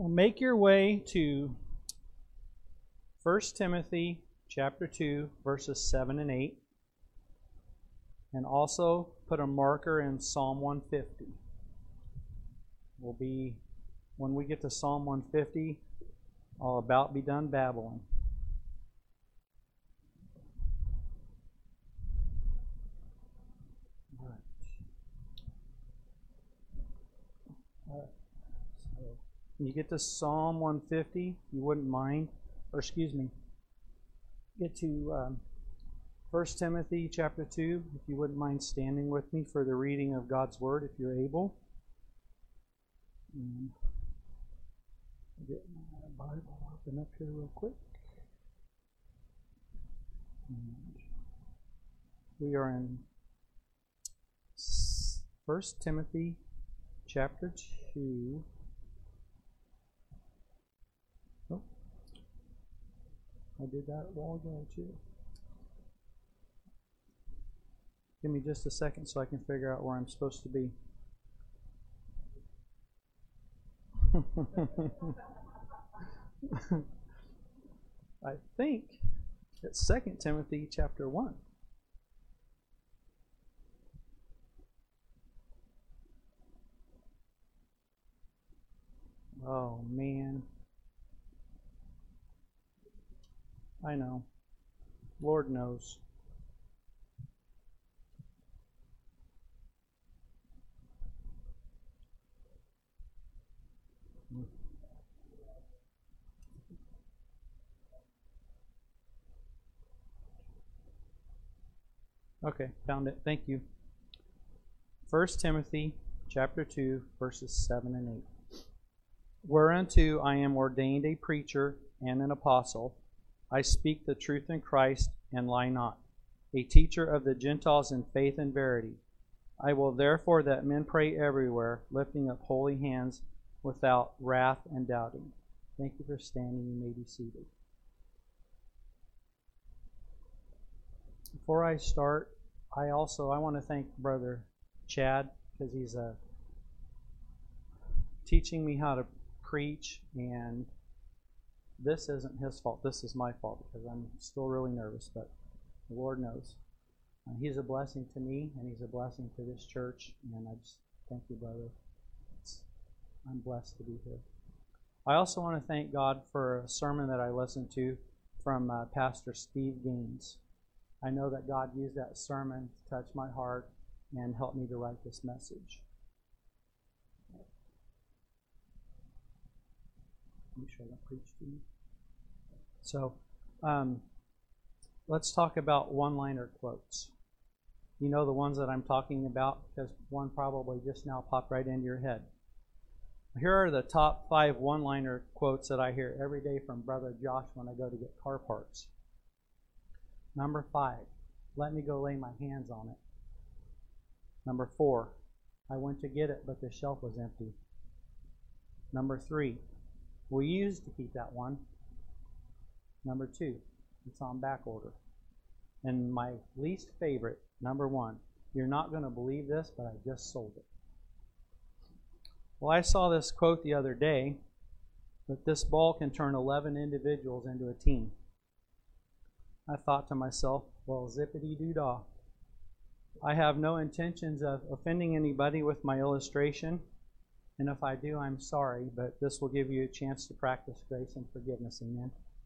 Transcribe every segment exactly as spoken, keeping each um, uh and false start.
Make your way to First Timothy chapter two, verses seven and eight. And also put a marker in Psalm one fifty. We'll be, when we get to Psalm one fifty, I'll about be done babbling. All right. All right. So when you get to Psalm one fifty, you wouldn't mind, or excuse me, get to um, First Timothy chapter two, if you wouldn't mind standing with me for the reading of God's Word, if you're able. And I'll get my Bible open up here real quick. And we are in First Timothy chapter two. Oh, I did that a while ago too. Give me just a second so I can figure out where I'm supposed to be. I think it's Second Timothy chapter one. Oh man. I know. Lord knows. Okay, found it. Thank you. First Timothy chapter two, verses seven and eight. Whereunto I am ordained a preacher and an apostle. I speak the truth in Christ and lie not, a teacher of the Gentiles in faith and verity. I will therefore that men pray everywhere, lifting up holy hands without wrath and doubting. Thank you for standing. You may be seated. Before I start, I also I want to thank Brother Chad because he's uh, teaching me how to preach, and this isn't his fault. This is my fault because I'm still really nervous, but the Lord knows. Uh, he's a blessing to me, and he's a blessing to this church, and I just thank you, brother. It's, I'm blessed to be here. I also want to thank God for a sermon that I listened to from uh, Pastor Steve Gaines. I know that God used that sermon to touch my heart and help me to write this message. Make sure I don't preach to you. So, um, let's talk about one-liner quotes. You know the ones that I'm talking about because one probably just now popped right into your head. Here are the top five one-liner quotes that I hear every day from Brother Josh when I go to get car parts. Number five, let me go lay my hands on it. Number four, I went to get it, but the shelf was empty. Number three, we used to keep that one. Number two, it's on back order. And my least favorite, number one, you're not going to believe this, but I just sold it. Well, I saw this quote the other day that this ball can turn eleven individuals into a team. I thought to myself, well, zippity-doo-dah. I have no intentions of offending anybody with my illustration, and if I do, I'm sorry, but this will give you a chance to practice grace and forgiveness, amen?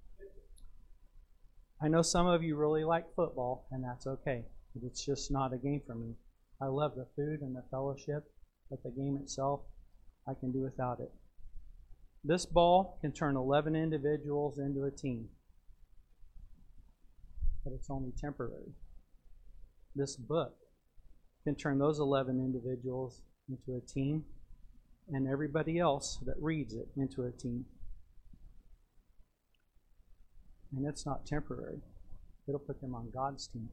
I know some of you really like football, and that's okay. It's just not a game for me. I love the food and the fellowship, but the game itself, I can do without it. This ball can turn eleven individuals into a team, but it's only temporary. This book can turn those eleven individuals into a team and everybody else that reads it into a team. And it's not temporary. It'll put them on God's team.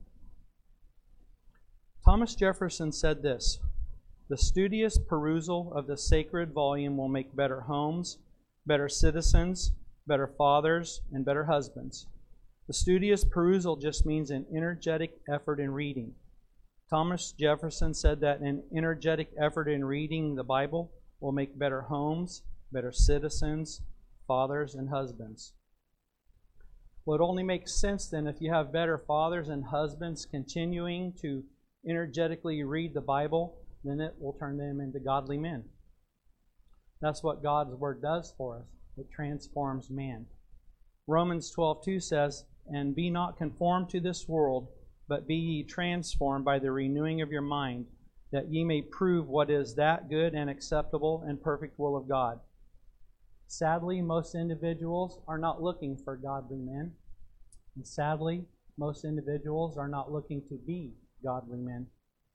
Thomas Jefferson said this, "The studious perusal of the sacred volume will make better homes, better citizens, better fathers, and better husbands." The studious perusal just means an energetic effort in reading. Thomas Jefferson said that an energetic effort in reading the Bible will make better homes, better citizens, fathers, and husbands. Well, it only makes sense then if you have better fathers and husbands continuing to energetically read the Bible, then it will turn them into godly men. That's what God's Word does for us. It transforms man. Romans twelve two says, "And be not conformed to this world, but be ye transformed by the renewing of your mind, that ye may prove what is that good and acceptable and perfect will of God." Sadly, most individuals are not looking for godly men. And sadly, most individuals are not looking to be godly men.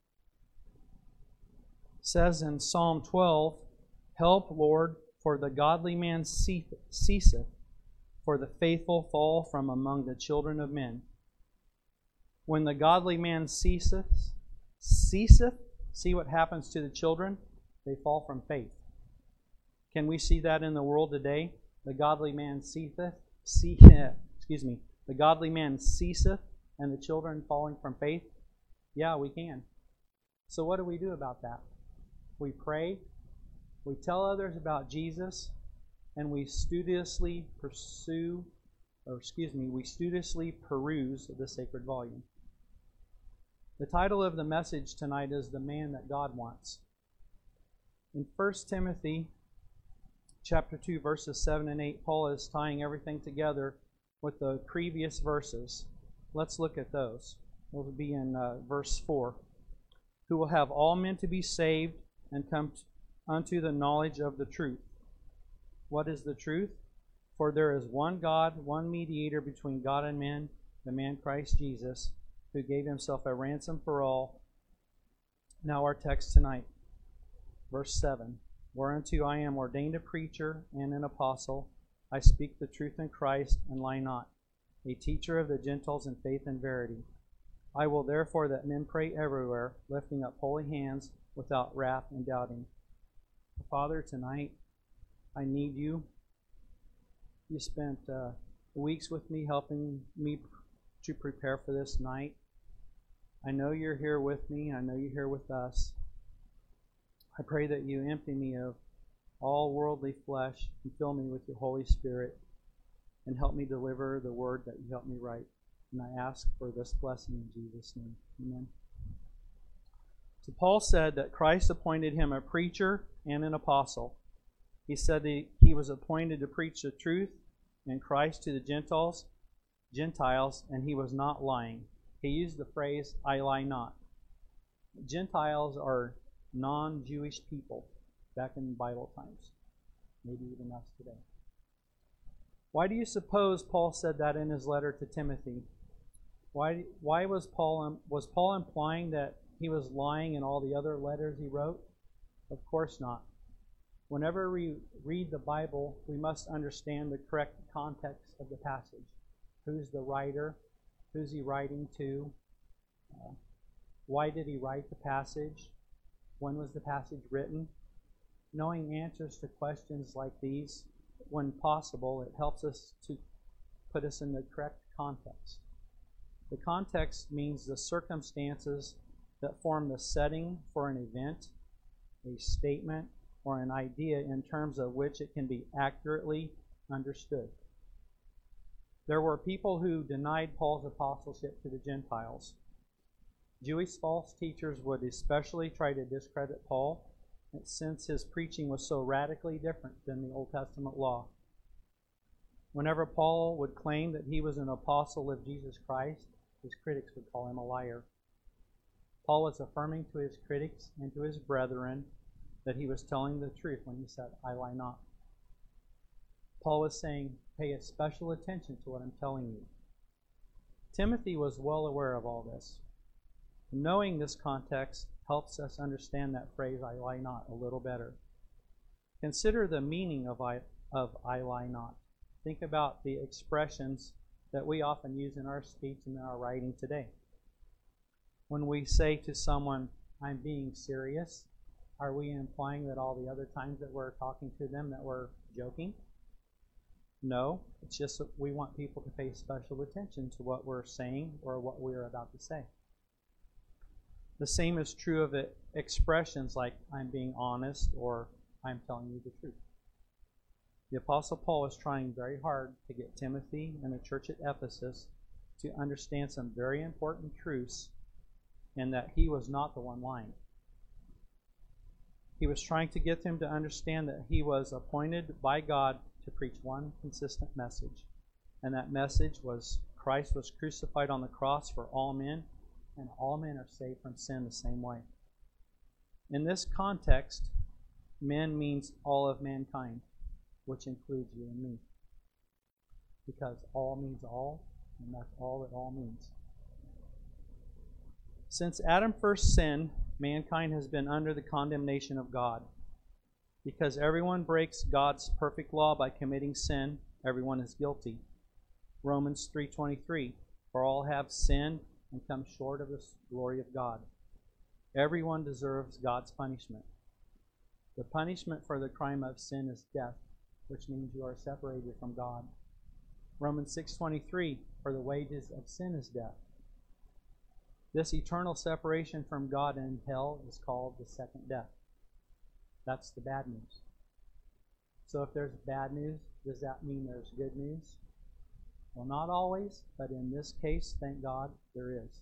It says in Psalm twelve, "Help, Lord, for the godly man ceaseth, for the faithful fall from among the children of men." When the godly man ceaseth, ceaseth, see what happens to the children? They fall from faith. Can we see that in the world today? The godly man ceaseth, see, excuse me, the godly man ceaseth, and the children falling from faith? Yeah, we can. So what do we do about that? We pray, we tell others about Jesus, and we studiously pursue, or excuse me, we studiously peruse the sacred volume. The title of the message tonight is "The Man That God Wants." In First Timothy chapter two, verses seven and eight, Paul is tying everything together with the previous verses. Let's look at those. We'll be in uh, verse four. "Who will have all men to be saved and come unto the knowledge of the truth." What is the truth? "For there is one God, one mediator between God and men, the man Christ Jesus, who gave himself a ransom for all." Now our text tonight, verse seven. "Whereunto I am ordained a preacher and an apostle. I speak the truth in Christ, and lie not, a teacher of the Gentiles in faith and verity. I will therefore that men pray everywhere, lifting up holy hands, without wrath and doubting." Father, tonight, I need you. You spent uh, weeks with me, helping me to prepare for this night. I know you're here with me. I know you're here with us. I pray that you empty me of all worldly flesh and fill me with your Holy Spirit, and help me deliver the word that you helped me write. And I ask for this blessing in Jesus' name. Amen. So Paul said that Christ appointed him a preacher and an apostle. He said that he was appointed to preach the truth in Christ to the Gentiles, Gentiles, and he was not lying. He used the phrase, "I lie not." Gentiles are non-Jewish people back in Bible times, maybe even us today. Why do you suppose Paul said that in his letter to Timothy? Why, why was Paul was Paul implying that he was lying in all the other letters he wrote? Of course not. Whenever we read the Bible, we must understand the correct context of the passage. Who's the writer? Who's he writing to? Uh, why did he write the passage? When was the passage written? Knowing answers to questions like these, when possible, it helps us to put us in the correct context. The context means the circumstances that form the setting for an event, a statement, or an idea in terms of which it can be accurately understood. There were people who denied Paul's apostleship to the Gentiles. Jewish false teachers would especially try to discredit Paul, since his preaching was so radically different than the Old Testament law. Whenever Paul would claim that he was an apostle of Jesus Christ, his critics would call him a liar. Paul was affirming to his critics and to his brethren that he was telling the truth when he said, "I lie not." Paul was saying, pay a special attention to what I'm telling you. Timothy was well aware of all this. Knowing this context helps us understand that phrase, "I lie not," a little better. Consider the meaning of I, of I lie not. Think about the expressions that we often use in our speech and in our writing today. When we say to someone, "I'm being serious," are we implying that all the other times that we're talking to them that we're joking? No, it's just that we want people to pay special attention to what we're saying or what we're about to say. The same is true of it, expressions like "I'm being honest" or "I'm telling you the truth." The Apostle Paul is trying very hard to get Timothy and the church at Ephesus to understand some very important truths, and that he was not the one lying. He was trying to get them to understand that he was appointed by God to preach one consistent message, and that message was Christ was crucified on the cross for all men, and all men are saved from sin the same way. In this context, men means all of mankind, which includes you and me. Because all means all, and that's all that all means. Since Adam first sinned, mankind has been under the condemnation of God. Because everyone breaks God's perfect law by committing sin, everyone is guilty. Romans three twenty-three, for all have sinned and come short of the glory of God. Everyone deserves God's punishment. The punishment for the crime of sin is death, which means you are separated from God. Romans six twenty-three, for the wages of sin is death. This eternal separation from God in hell is called the second death. That's the bad news. So if there's bad news, does that mean there's good news? Well, not always, but in this case, thank God, there is.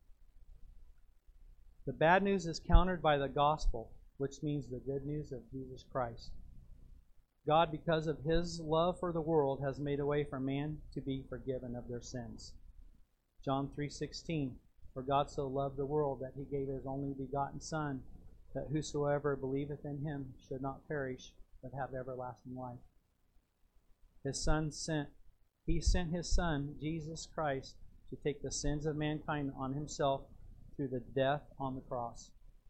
The bad news is countered by the gospel, which means the good news of Jesus Christ. God, because of his love for the world, has made a way for man to be forgiven of their sins. John three sixteen, for God so loved the world that he gave his only begotten Son, that whosoever believeth in him should not perish, but have everlasting life. His Son sent, he sent his Son, Jesus Christ, to take the sins of mankind on himself through the death on the cross.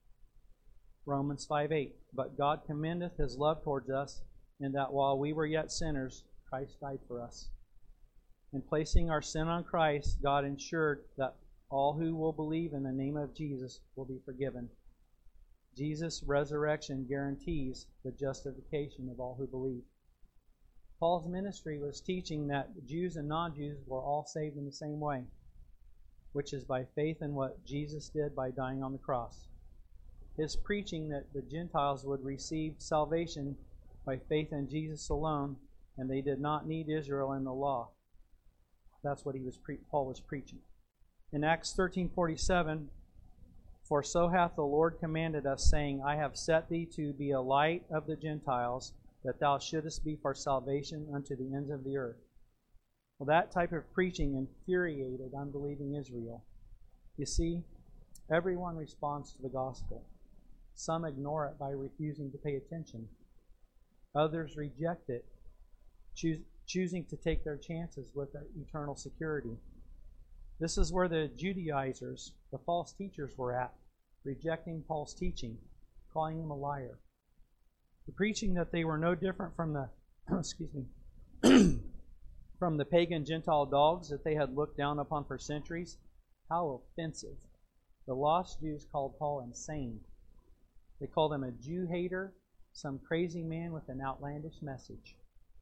Romans five eight, but God commendeth his love towards us, in that while we were yet sinners, Christ died for us. In placing our sin on Christ, God ensured that all who will believe in the name of Jesus will be forgiven. Jesus' resurrection guarantees the justification of all who believe. Paul's ministry was teaching that Jews and non-Jews were all saved in the same way, which is by faith in what Jesus did by dying on the cross. His preaching that the Gentiles would receive salvation by faith in Jesus alone, and they did not need Israel and the law. That's what he was pre- Paul was preaching. In Acts thirteen forty-seven, for so hath the Lord commanded us, saying, I have set thee to be a light of the Gentiles, that thou shouldest be for salvation unto the ends of the earth. Well, that type of preaching infuriated unbelieving Israel. You see, everyone responds to the gospel. Some ignore it by refusing to pay attention. Others reject it, choose, choosing to take their chances with their eternal security. This is where the Judaizers, the false teachers, were at, rejecting Paul's teaching, calling him a liar. The preaching that they were no different from the excuse me from the pagan Gentile dogs that they had looked down upon for centuries. How offensive. The lost Jews called Paul insane. They called him a Jew hater, some crazy man with an outlandish message.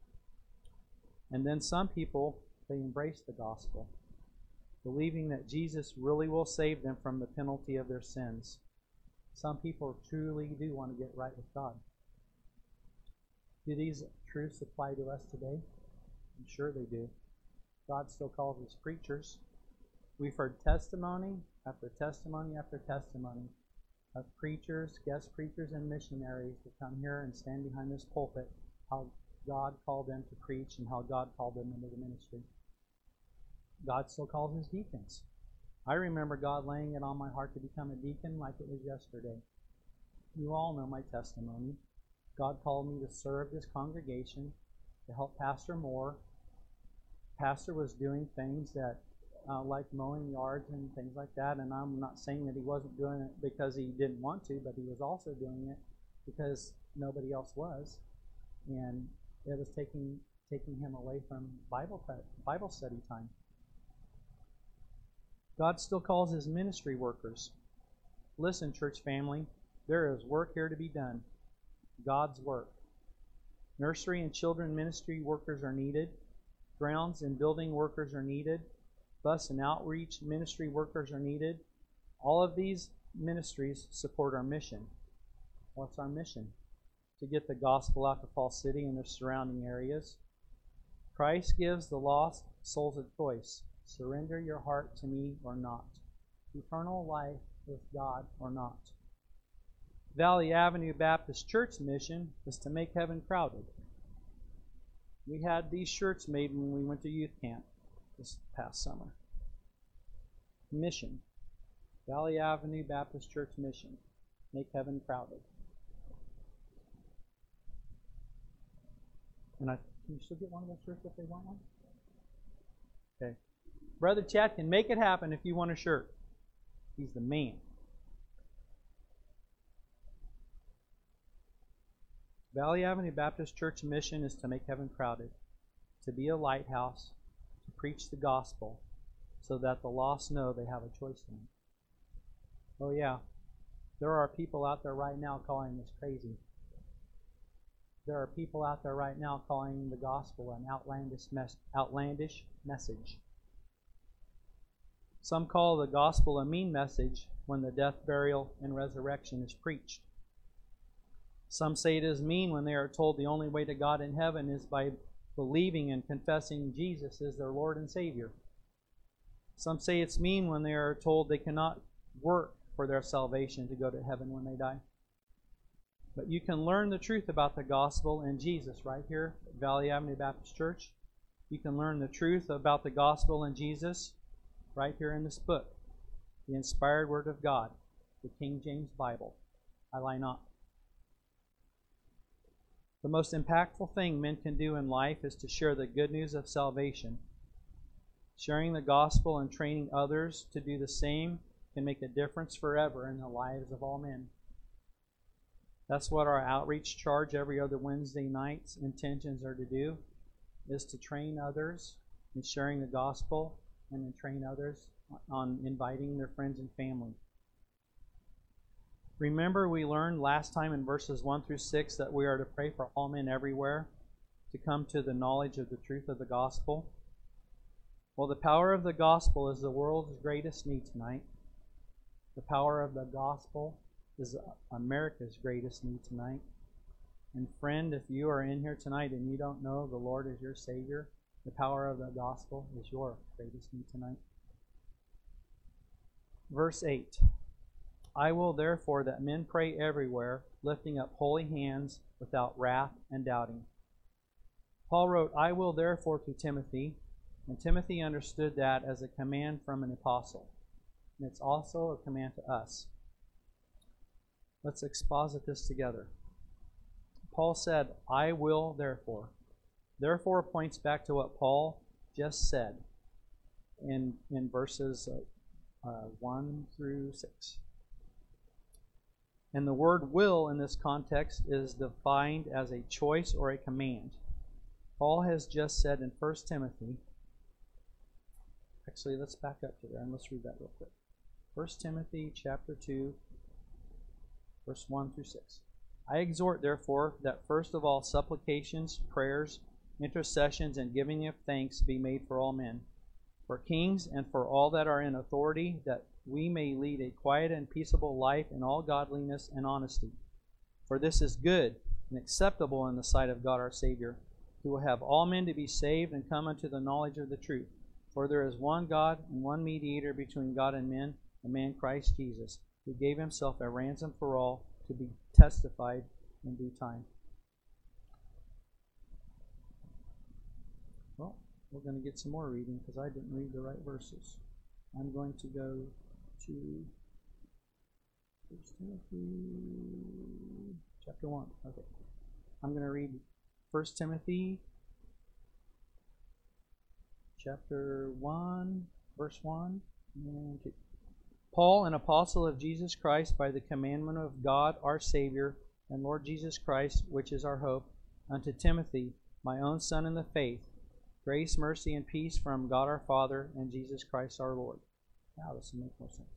And then some people, they embrace the gospel, believing that Jesus really will save them from the penalty of their sins. Some people truly do want to get right with God. Do these truths apply to us today? I'm sure they do. God still calls us preachers. We've heard testimony after testimony after testimony of preachers, guest preachers, and missionaries that come here and stand behind this pulpit, how God called them to preach and how God called them into the ministry. God still calls his deacons. I remember God laying it on my heart to become a deacon like it was yesterday. You all know my testimony. God called me to serve this congregation, to help Pastor Moore. Pastor was doing things that, uh, like mowing yards and things like that, and I'm not saying that he wasn't doing it because he didn't want to, but he was also doing it because nobody else was, and it was taking taking him away from Bible Bible study time. God still calls his ministry workers. Listen, church family, there is work here to be done. God's work. Nursery and children ministry workers are needed. Grounds and building workers are needed. Bus and outreach ministry workers are needed. All of these ministries support our mission. What's our mission? to get the gospel out to Falls City and their surrounding areas. Christ gives the lost souls a choice. Surrender your heart to me or not. Eternal life with God or not. Valley Avenue Baptist Church mission is to make heaven crowded. We had these shirts made when we went to youth camp this past summer. Mission. Valley Avenue Baptist Church mission. Make heaven crowded. And I can you still get one of those shirts if they want one? Okay. Brother Chad can make it happen if you want a shirt. He's the man. Valley Avenue Baptist Church mission is to make heaven crowded, to be a lighthouse, to preach the gospel, so that the lost know they have a choice in it. Oh yeah, there are people out there right now calling this crazy. There are people out there right now calling the gospel an outlandish, mes- outlandish message. Some call the gospel a mean message when the death, burial, and resurrection is preached. Some say it is mean when they are told the only way to God in heaven is by believing and confessing Jesus as their Lord and Savior. Some say it's mean when they are told they cannot work for their salvation to go to heaven when they die. But you can learn the truth about the gospel and Jesus right here at Valley Avenue Baptist Church. You can learn the truth about the gospel and Jesus right here in this book, the inspired Word of God, the King James Bible. I lie not. The most impactful thing men can do in life is to share the good news of salvation. Sharing the gospel and training others to do the same can make a difference forever in the lives of all men. That's what our outreach charge every other Wednesday night's intentions are to do, is to train others in sharing the gospel and to train others on inviting their friends and family. Remember, we learned last time in verses one through six that we are to pray for all men everywhere to come to the knowledge of the truth of the gospel. Well, the power of the gospel is the world's greatest need tonight. The power of the gospel is America's greatest need tonight. And friend, if you are in here tonight and you don't know the Lord as your Savior, the power of the gospel is your greatest need tonight. Verse eight. I will therefore that men pray everywhere, lifting up holy hands without wrath and doubting. Paul wrote, I will therefore to Timothy, and Timothy understood that as a command from an apostle. And it's also a command to us. Let's exposit this together. Paul said, I will therefore. Therefore points back to what Paul just said in, in verses uh, uh, one through six. And the word will in this context is defined as a choice or a command. Paul has just said in First Timothy, actually let's back up to there and let's read that real quick. First Timothy chapter two, verse one through six. I exhort therefore that first of all supplications, prayers, intercessions, and giving of thanks be made for all men, for kings and for all that are in authority, that we may lead a quiet and peaceable life in all godliness and honesty. For this is good and acceptable in the sight of God our Savior, who will have all men to be saved and come unto the knowledge of the truth. For there is one God and one mediator between God and men, the man Christ Jesus, who gave himself a ransom for all, to be testified in due time. Well, we're going to get some more reading because I didn't read the right verses. I'm going to go to First Timothy chapter one. Okay. I'm going to read First Timothy chapter one, verse one and two. Paul, an apostle of Jesus Christ, by the commandment of God our Savior and Lord Jesus Christ, which is our hope, unto Timothy, my own son in the faith, grace, mercy, and peace from God our Father and Jesus Christ our Lord. Now this will make more sense.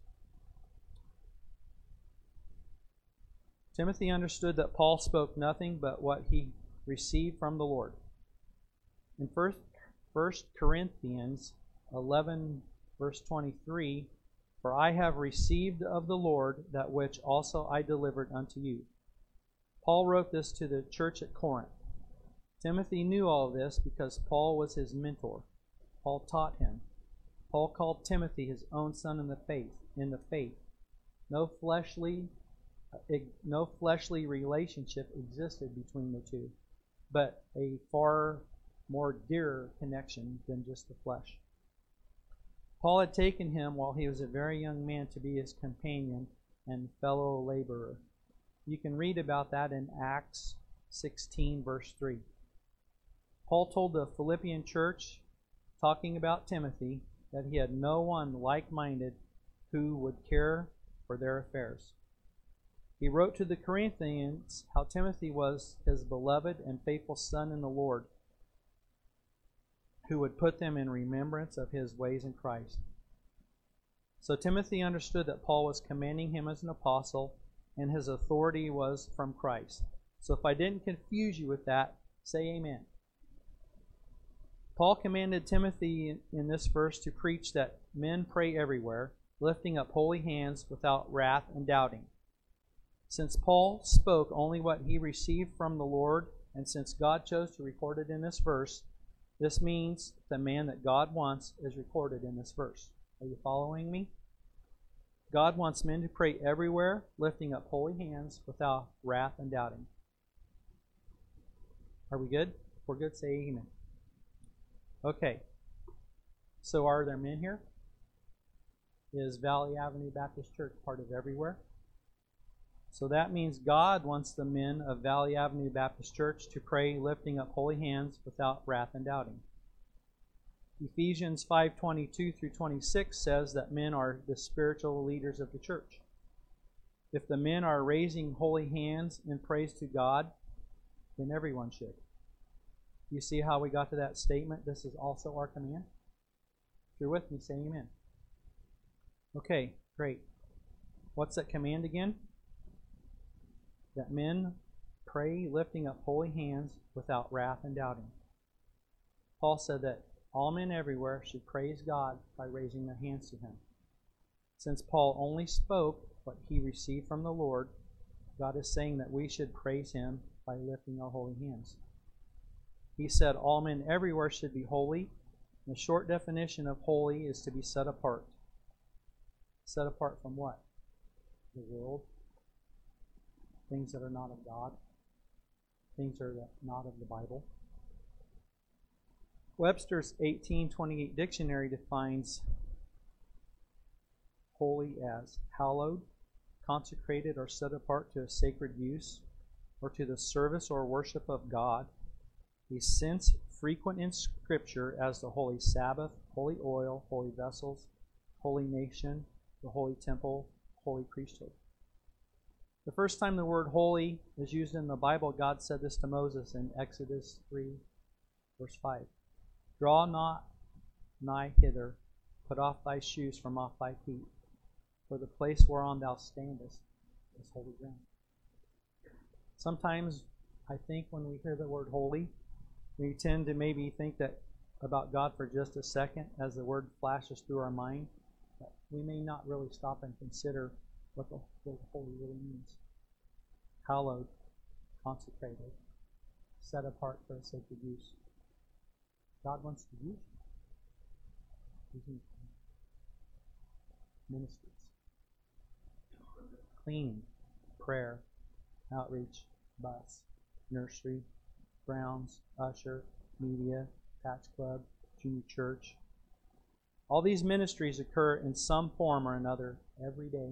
Timothy understood that Paul spoke nothing but what he received from the Lord. In First Corinthians eleven, verse twenty-three, for I have received of the Lord that which also I delivered unto you. Paul wrote this to the church at Corinth. Timothy knew all this because Paul was his mentor. Paul taught him. Paul called Timothy his own son in the faith. In the faith, no fleshly, no fleshly relationship existed between the two, but a far more dearer connection than just the flesh. Paul had taken him while he was a very young man to be his companion and fellow laborer. You can read about that in Acts sixteen, verse three. Paul told the Philippian church, talking about Timothy, that he had no one like-minded who would care for their affairs. He wrote to the Corinthians how Timothy was his beloved and faithful son in the Lord, who would put them in remembrance of his ways in Christ. So Timothy understood that Paul was commanding him as an apostle, and his authority was from Christ. So if I didn't confuse you with that, say amen. Paul commanded Timothy in this verse to preach that men pray everywhere, lifting up holy hands without wrath and doubting. Since Paul spoke only what he received from the Lord, and since God chose to record it in this verse, this means the man that God wants is recorded in this verse. Are you following me? God wants men to pray everywhere, lifting up holy hands without wrath and doubting. Are we good? If we're good, say amen. Okay. So are there men here? Is Valley Avenue Baptist Church part of everywhere? So that means God wants the men of Valley Avenue Baptist Church to pray lifting up holy hands without wrath and doubting. Ephesians five twenty-two through twenty-six says that men are the spiritual leaders of the church. If the men are raising holy hands in praise to God, then everyone should. You see how we got to that statement? This is also our command. If you're with me, say amen. Okay, great. What's that command again? That men pray lifting up holy hands without wrath and doubting. Paul said that all men everywhere should praise God by raising their hands to Him. Since Paul only spoke what he received from the Lord, God is saying that we should praise Him by lifting our holy hands. He said all men everywhere should be holy. The short definition of holy is to be set apart. Set apart from what? The world. Things that are not of God. Things that are not of the Bible. Webster's eighteen twenty-eight dictionary defines holy as hallowed, consecrated or set apart to a sacred use, or to the service or worship of God. A sense frequent in Scripture as the holy Sabbath, holy oil, holy vessels, holy nation, the holy temple, holy priesthood. The first time the word holy is used in the Bible, God said this to Moses in Exodus three, verse five. Draw not nigh hither, put off thy shoes from off thy feet, for the place whereon thou standest is holy ground. Sometimes I think when we hear the word holy, we tend to maybe think that about God for just a second as the word flashes through our mind. But we may not really stop and consider what the word holy really means. Hallowed, consecrated, set apart for a sacred use. God wants to use you. Using ministries. Cleaning, prayer, outreach, bus, nursery, grounds, usher, media, patch club, junior church. All these ministries occur in some form or another every day.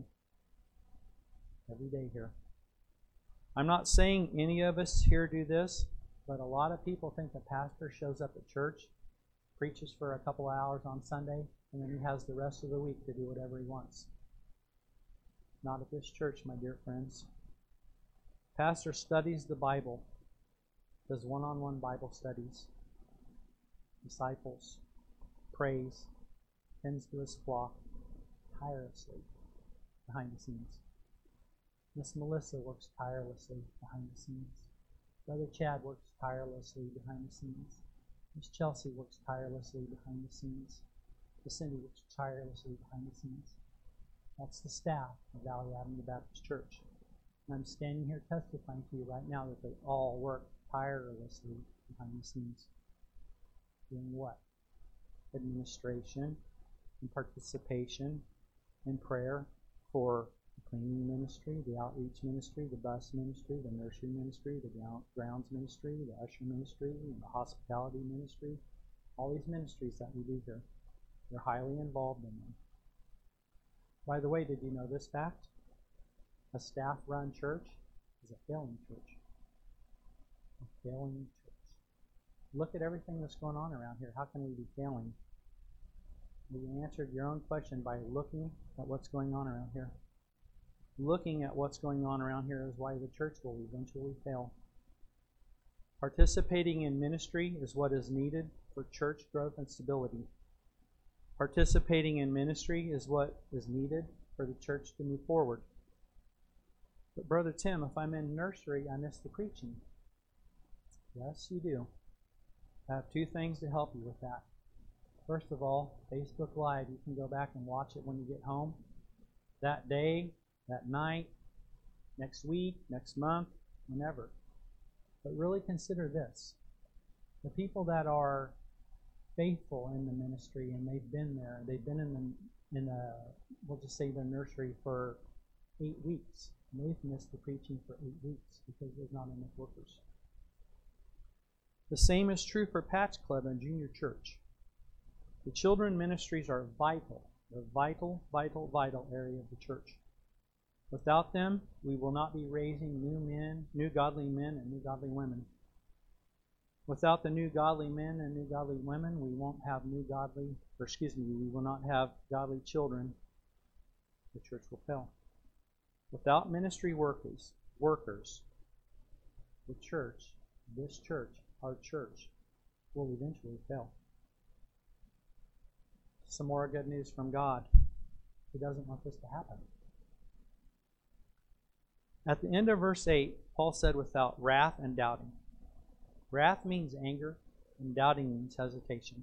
Every day here. I'm not saying any of us here do this, but a lot of people think the pastor shows up at church, preaches for a couple hours on Sunday, and then he has the rest of the week to do whatever he wants. Not at this church, my dear friends. Pastor studies the Bible, does one-on-one Bible studies, disciples, prays, tends to his flock tirelessly behind the scenes. Miss Melissa works tirelessly behind the scenes. Brother Chad works tirelessly behind the scenes. Miss Chelsea works tirelessly behind the scenes. Miss Cindy works tirelessly behind the scenes. That's the staff of Valley Avenue Baptist Church. And I'm standing here testifying to you right now that they all work tirelessly behind the scenes. Doing what? Administration and participation in prayer for the cleaning ministry, the outreach ministry, the bus ministry, the nursery ministry, the grounds ministry, the usher ministry, and the hospitality ministry. All these ministries that we do here, they're highly involved in them. By the way, did you know this fact? A staff-run church is a failing church. A failing church. Look at everything that's going on around here. How can we be failing? You answered your own question by looking at what's going on around here. Looking at what's going on around here is why the church will eventually fail. Participating in ministry is what is needed for church growth and stability. Participating in ministry is what is needed for the church to move forward. But Brother Tim, if I'm in nursery, I miss the preaching. Yes, you do. I have two things to help you with that. First of all, Facebook Live. You can go back and watch it when you get home. That day, that night, next week, next month, whenever. But really consider this. The people that are faithful in the ministry and they've been there, they've been in the, in the, we'll just say the nursery for eight weeks. And they've missed the preaching for eight weeks because there's not enough workers. The same is true for Patch Club and Junior Church. The children ministries are vital. They're vital, vital, vital area of the church. Without them, we will not be raising new men, new godly men and new godly women. Without the new godly men and new godly women, we won't have new godly, or excuse me, we will not have godly children. The church will fail. Without ministry workers, workers, the church, this church, our church, will eventually fail. Some more good news from God. He doesn't want this to happen. At the end of verse eight, Paul said, without wrath and doubting. Wrath means anger, and doubting means hesitation.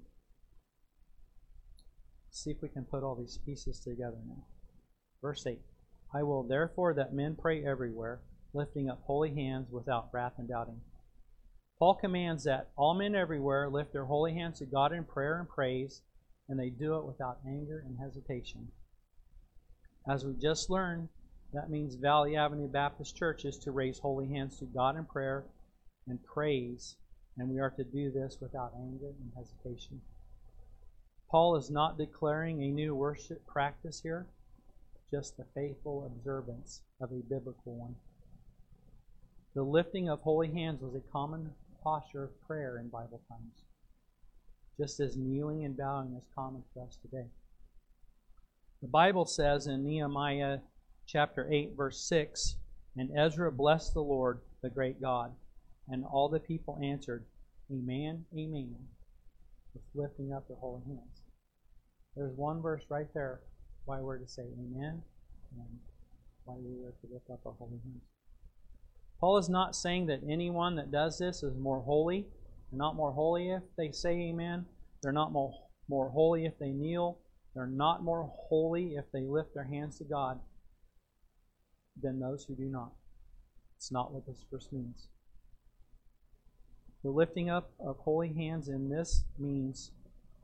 Let's see if we can put all these pieces together now. Verse eight. I will therefore that men pray everywhere, lifting up holy hands without wrath and doubting. Paul commands that all men everywhere lift their holy hands to God in prayer and praise, and they do it without anger and hesitation. As we just learned, that means Valley Avenue Baptist Church is to raise holy hands to God in prayer and praise, and we are to do this without anger and hesitation. Paul is not declaring a new worship practice here, just the faithful observance of a biblical one. The lifting of holy hands was a common posture of prayer in Bible times, just as kneeling and bowing is common for us today. The Bible says in Nehemiah chapter eight, verse six, and Ezra blessed the Lord, the great God, and all the people answered, Amen, Amen, with lifting up their holy hands. There's one verse right there why we're to say Amen and why we are to lift up our holy hands. Paul is not saying that anyone that does this is more holy. They're not more holy if they say Amen. They're not more, more holy if they kneel. They're not more holy if they lift their hands to God than those who do not. It's not what this verse means. The lifting up of holy hands in this means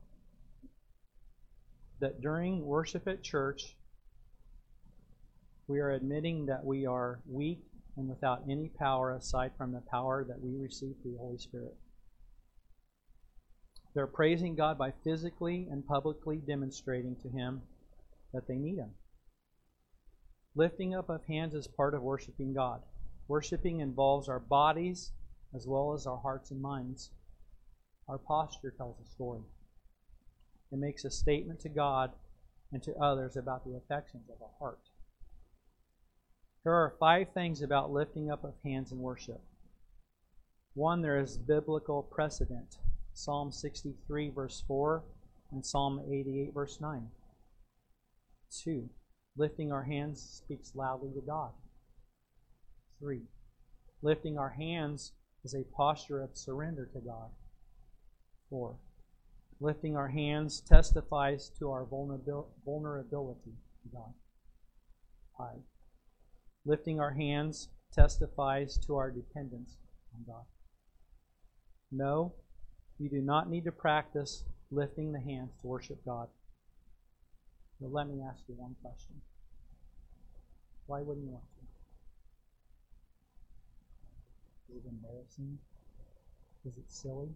that during worship at church, we are admitting that we are weak and without any power aside from the power that we receive through the Holy Spirit. They're praising God by physically and publicly demonstrating to Him that they need Him. Lifting up of hands is part of worshiping God. Worshiping involves our bodies as well as our hearts and minds. Our posture tells a story. It makes a statement to God and to others about the affections of our heart. There are five things about lifting up of hands in worship. One, there is biblical precedent. Psalm sixty-three, verse four, and Psalm eighty-eight, verse nine. Two, lifting our hands speaks loudly to God. Three, lifting our hands is a posture of surrender to God. Four, lifting our hands testifies to our vulnerabil- vulnerability to God. Five, Lifting our hands testifies to our dependence on God. No, you do not need to practice lifting the hands to worship God. But let me ask you one question. Why wouldn't you want to? Is it embarrassing? Is it silly?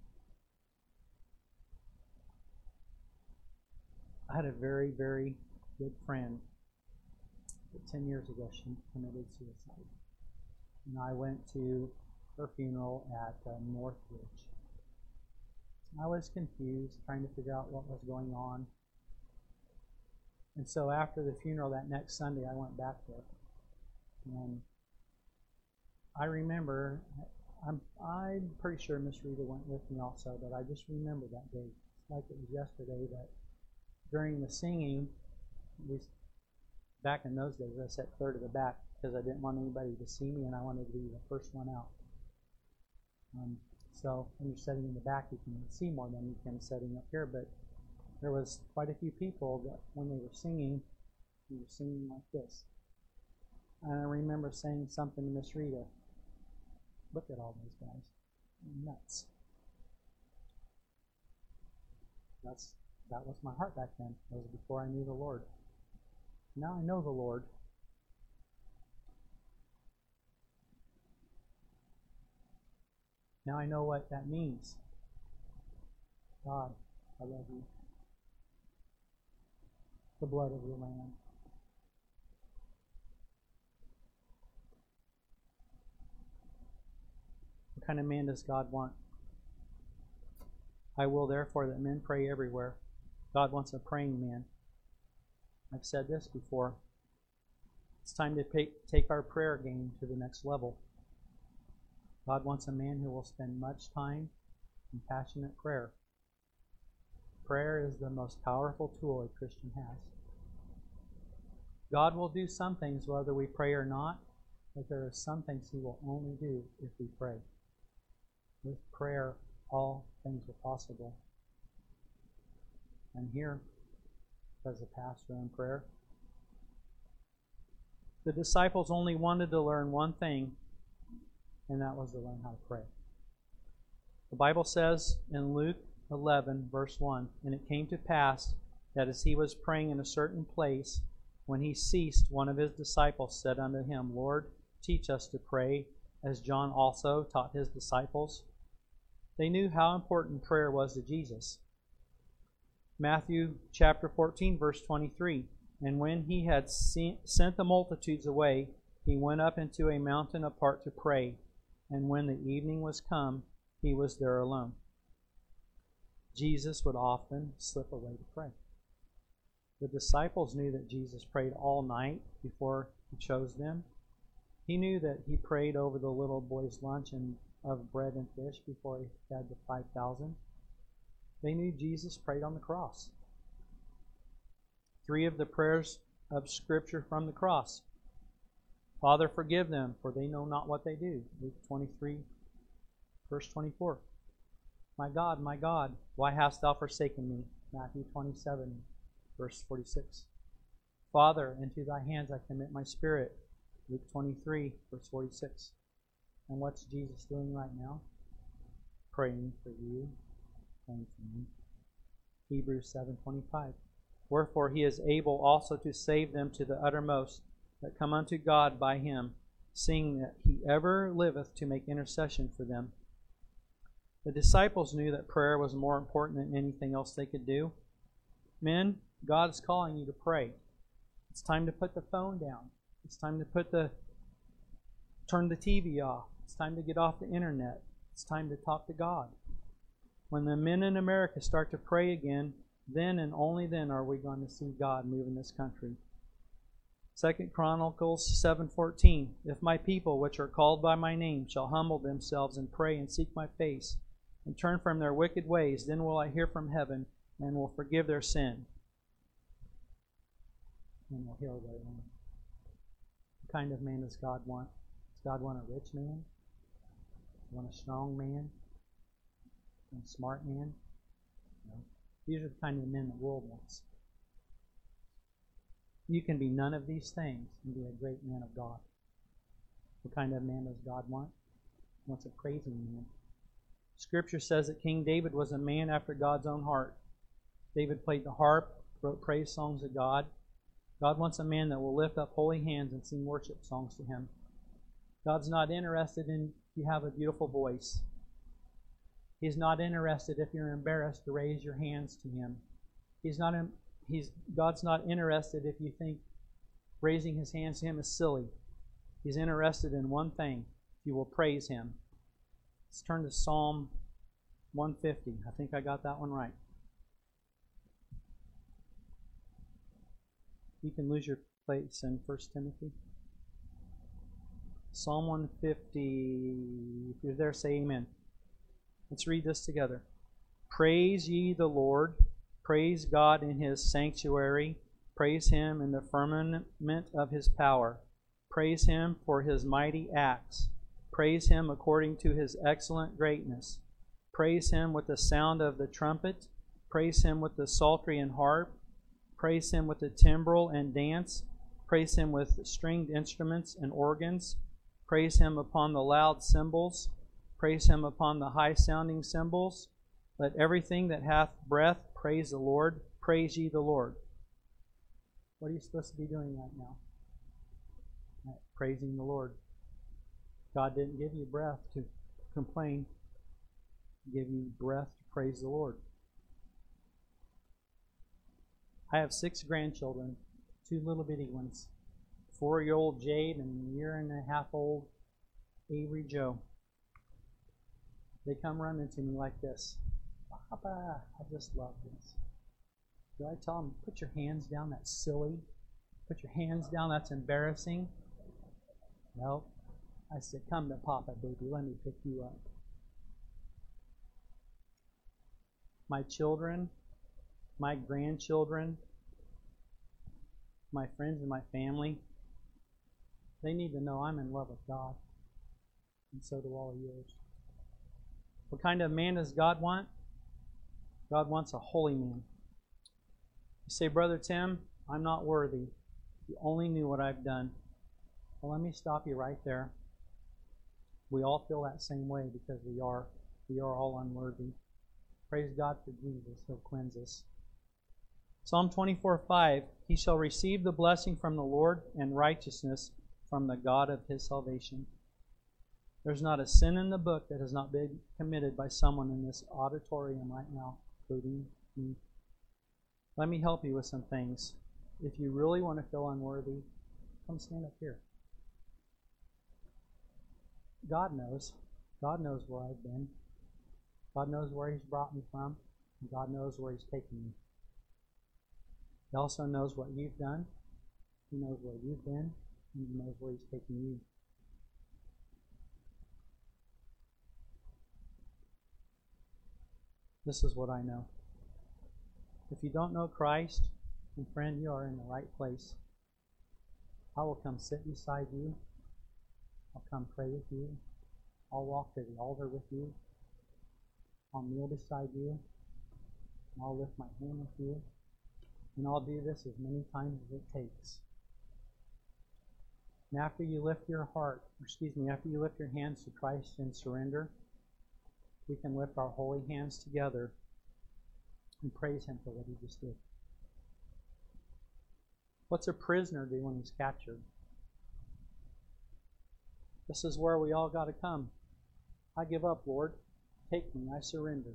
I had a very, very good friend. But ten years ago, she committed suicide. And I went to her funeral at uh, Northridge. I was confused, trying to figure out what was going on. And so after the funeral that next Sunday, I went back there. And I remember, I'm, I'm pretty sure Miss Rita went with me also, but I just remember that day. It's like it was yesterday that during the singing, we, back in those days, I sat third to the back because I didn't want anybody to see me and I wanted to be the first one out. Um, so when you're sitting in the back, you can see more than you can sitting up here, but there was quite a few people that when they were singing, they were singing like this. And I remember saying something to Miss Rita. Look at all those guys. They're nuts. That's that was my heart back then. That was before I knew the Lord. Now I know the Lord. Now I know what that means. God, I love you. The blood of the Lamb. What kind of man does God want? I will therefore that men pray everywhere. God wants a praying man. I've said this before. It's time to take, take our prayer game to the next level. God wants a man who will spend much time in passionate prayer. Prayer is the most powerful tool a Christian has. God will do some things whether we pray or not, but there are some things He will only do if we pray. With prayer, all things are possible. And here, as a pastor in prayer, the disciples only wanted to learn one thing, and that was to learn how to pray. The Bible says in Luke eleven, verse one, and it came to pass that as he was praying in a certain place, when he ceased, one of his disciples said unto him, Lord, teach us to pray, as John also taught his disciples. They knew how important prayer was to Jesus. Matthew chapter fourteen, verse twenty-three, and when he had sent the multitudes away, he went up into a mountain apart to pray. And when the evening was come, he was there alone. Jesus would often slip away to pray. The disciples knew that Jesus prayed all night before he chose them. He knew that he prayed over the little boy's lunch and of bread and fish before he fed the five thousand. They knew Jesus prayed on the cross. Three of the prayers of Scripture from the cross. Father, forgive them, for they know not what they do. Luke twenty-three, verse twenty-four. My God, my God, why hast thou forsaken me? Matthew twenty-seven, verse forty-six. Father, into thy hands I commit my spirit. Luke twenty-three, verse forty-six. And what's Jesus doing right now? Praying for you, praying for me. Hebrews seven twenty-five. Wherefore he is able also to save them to the uttermost that come unto God by him, seeing that he ever liveth to make intercession for them. The disciples knew that prayer was more important than anything else they could do. Men, God's calling you to pray. It's time to put the phone down. It's time to put the turn the T V off. It's time to get off the internet. It's time to talk to God. When the men in America start to pray again, then and only then are we going to see God move in this country. Second Chronicles seven fourteen. If my people which are called by my name shall humble themselves and pray and seek my face and turn from their wicked ways, then will I hear from heaven and will forgive their sin and will heal their land. What kind of man does God want? Does God want a rich man? Does He want a strong man? A smart man? No. These are the kind of men the world wants. You can be none of these things and be a great man of God. What kind of man does God want? He wants a praising man. Scripture says that King David was a man after God's own heart. David played the harp, wrote praise songs to God. God wants a man that will lift up holy hands and sing worship songs to Him. God's not interested in if you have a beautiful voice. He's not interested if you're embarrassed to raise your hands to Him. He's not. In, he's God's not interested if you think raising His hands to Him is silly. He's interested in one thing: you will praise Him. Let's turn to Psalm one fifty. I think I got that one right. You can lose your place in First Timothy. Psalm one fifty. If you're there, say amen. Let's read this together. Praise ye the Lord. Praise God in His sanctuary. Praise Him in the firmament of His power. Praise Him for His mighty acts. Praise Him according to His excellent greatness. Praise Him with the sound of the trumpet. Praise Him with the psaltery and harp. Praise Him with the timbrel and dance. Praise Him with stringed instruments and organs. Praise Him upon the loud cymbals. Praise Him upon the high-sounding cymbals. Let everything that hath breath praise the Lord. Praise ye the Lord. What are you supposed to be doing right now? Right, praising the Lord. God didn't give you breath to complain. He gave you breath to praise the Lord. I have six grandchildren, two little bitty ones, four-year-old Jade and a year and a half old Avery Joe. They come running to me like this. Papa, I just love this. Do I tell them, put your hands down, that's silly. Put your hands down, that's embarrassing. No. I said, come to Papa, baby, let me pick you up. My children, my grandchildren, my friends and my family, they need to know I'm in love with God. And so do all of yours. What kind of man does God want? God wants a holy man. You say, Brother Tim, I'm not worthy. You only knew what I've done. Well, let me stop you right there. We all feel that same way because we are. We are all unworthy. Praise God for Jesus. He'll cleanse us. Psalm twenty-four five, He shall receive the blessing from the Lord and righteousness from the God of His salvation. There's not a sin in the book that has not been committed by someone in this auditorium right now, including me. Let me help you with some things. If you really want to feel unworthy, come stand up here. God knows. God knows where I've been. God knows where He's brought me from. And God knows where He's taken me. He also knows what you've done. He knows where you've been. And He knows where He's taken you. This is what I know. If you don't know Christ, then friend, you are in the right place. I will come sit beside you. I'll come pray with you. I'll walk to the altar with you. I'll kneel beside you. And I'll lift my hand with you. And I'll do this as many times as it takes. And after you lift your heart, or excuse me, after you lift your hands to Christ in surrender, we can lift our holy hands together and praise Him for what He just did. What's a prisoner do when he's captured? This is where we all got to come. I give up, Lord. Take me. I surrender.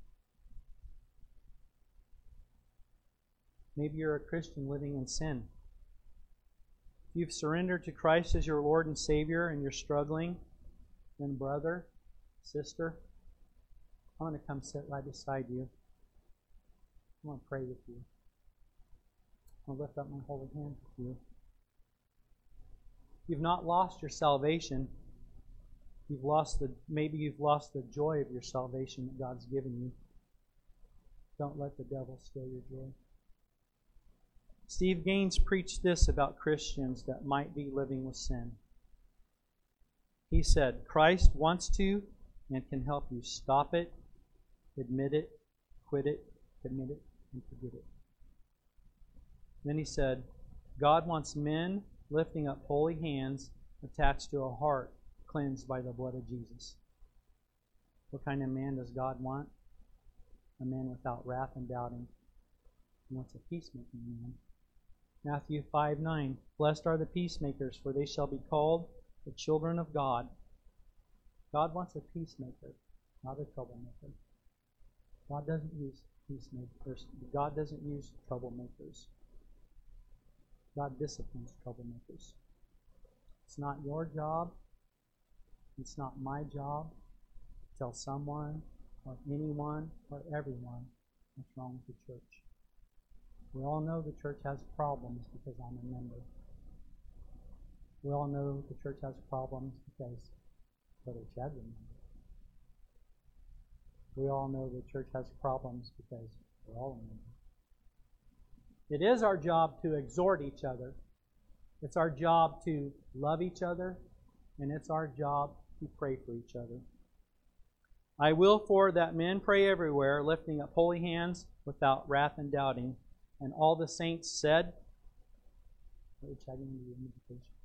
Maybe you're a Christian living in sin. You've surrendered to Christ as your Lord and Savior and you're struggling. Then brother, sister, I'm going to come sit right beside you. I'm going to pray with you. I'll lift up my holy hand with you. You've not lost your salvation. You've lost the maybe you've lost the joy of your salvation that God's given you. Don't let the devil steal your joy. Steve Gaines preached this about Christians that might be living with sin. He said, Christ wants to and can help you stop it, admit it, quit it, commit it, and forget it. Then he said, God wants men lifting up holy hands attached to a heart cleansed by the blood of Jesus. What kind of man does God want? A man without wrath and doubting. He wants a peacemaking man. Matthew five nine. Blessed are the peacemakers, for they shall be called the children of God. God wants a peacemaker, not a troublemaker. God doesn't use peacemakers. God doesn't use troublemakers. God disciplines troublemakers. It's not your job. It's not my job to tell someone or anyone or everyone what's wrong with the church. We all know the church has problems because I'm a member. We all know the church has problems because Brother Chad's a member. We all know the church has problems because we're all a member. It is our job to exhort each other. It's our job to love each other, and it's our job to pray for each other. I will for that men pray everywhere, lifting up holy hands without wrath and doubting. And all the saints said, Brother Chad, you need an invitation.